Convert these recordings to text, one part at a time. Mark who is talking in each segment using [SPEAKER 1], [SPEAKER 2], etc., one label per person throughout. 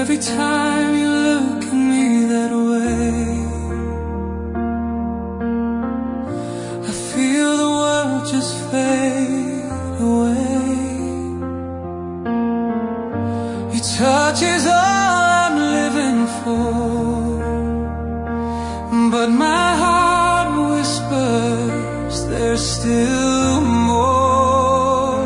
[SPEAKER 1] every time you look at me that way, I feel the world just fade away. Your touch is all I'm living for, but my heart whispers there's still more.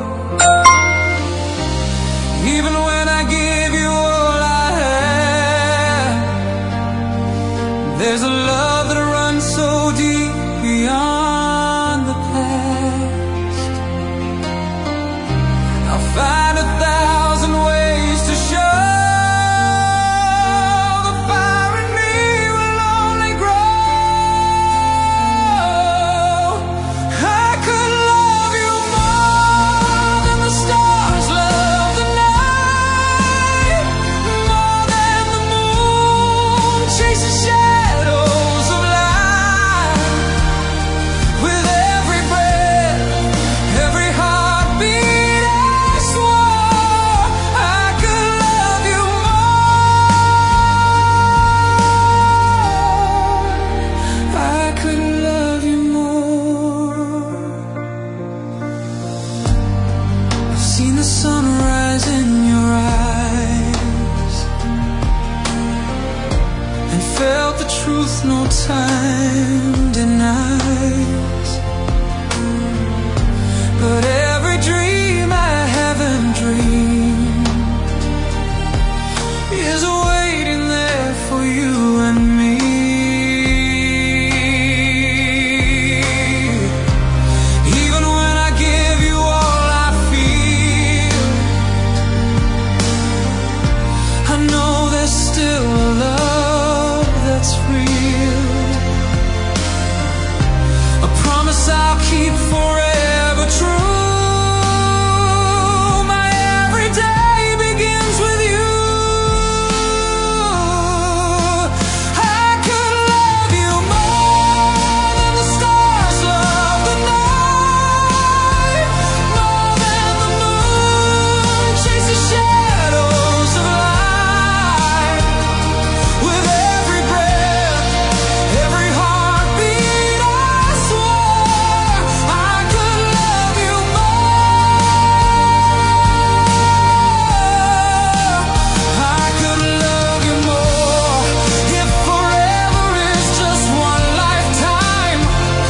[SPEAKER 1] Even when I give you all I have, there's a love that runs so deep beyond the past. I'll find 1,000 ways to show the fire in me will only grow. I could love you more than the stars love the night, more than the moon chases shadows of light. With every breath, every heartbeat, I swore I could love you more. I could love you more. I've seen the sunrise in your eyes and felt the truth no time denies. But every dream I haven't dreamed is waiting there for you and me. Even when I give you all I feel, I know there's still a love that's real. A promise I'll keep forever true. My every day begins with you. I could love you more than the stars love the night, more than the moon chases shadows of light. With every breath, every heartbeat, I swore I could love you more. I could love you more. If forever is just one lifetime,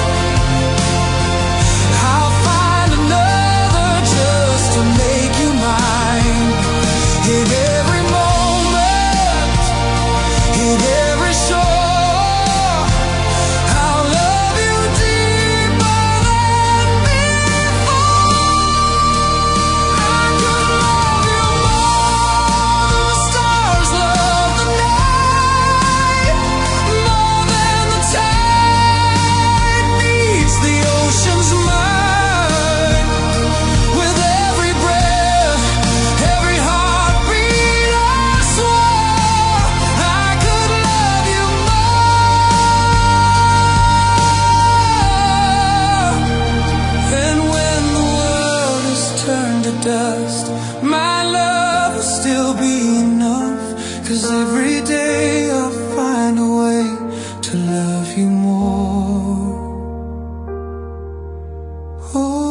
[SPEAKER 1] I'll find another just to make you mine. In every moment, in every shore, I'll love you deeper than before. I could love you more than the stars love the night, more than the tide meets the ocean's mind. With every breath, every heartbeat, I swore I could love you more. And when the world is turned to dust, my love will still be enough. 'Cause every day I'll find a way to love you more. Oh.